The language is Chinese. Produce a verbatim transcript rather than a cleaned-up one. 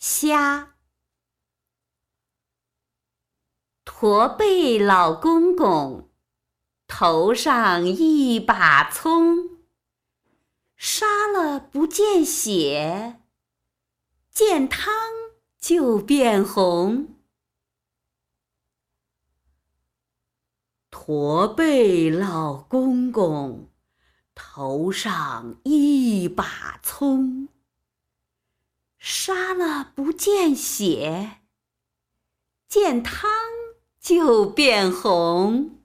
虾。驼背老公公，头上一把葱，杀了不见血，见汤就变红。驼背老公公，头上一把葱，杀了不见血，见汤就变红。